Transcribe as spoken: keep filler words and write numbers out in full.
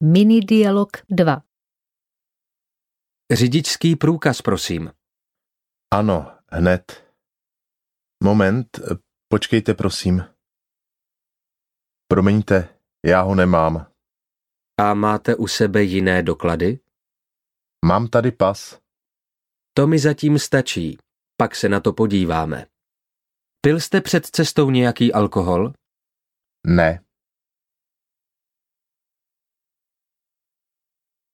Minidialog dva. Řidičský průkaz, prosím. Ano, hned. Moment, počkejte, prosím. Promiňte, já ho nemám. A máte u sebe jiné doklady? Mám tady pas. To mi zatím stačí, pak se na to podíváme. Pil jste před cestou nějaký alkohol? Ne.